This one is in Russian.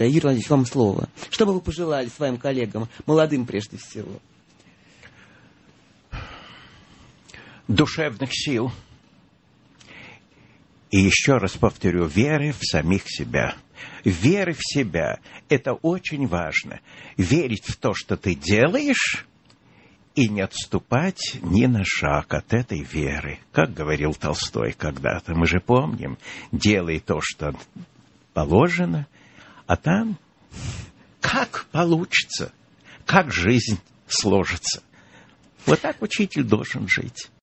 практическое. Юрий Владимирович, вам слово. Что бы вы пожелали своим коллегам, молодым прежде всего? Душевных сил. И еще раз повторю, веры в самих себя. Веры в себя – это очень важно. Верить в то, что ты делаешь, и не отступать ни на шаг от этой веры. Как говорил Толстой когда-то, мы же помним, делай то, что положено, а там как получится, как жизнь сложится. Вот так учитель должен жить.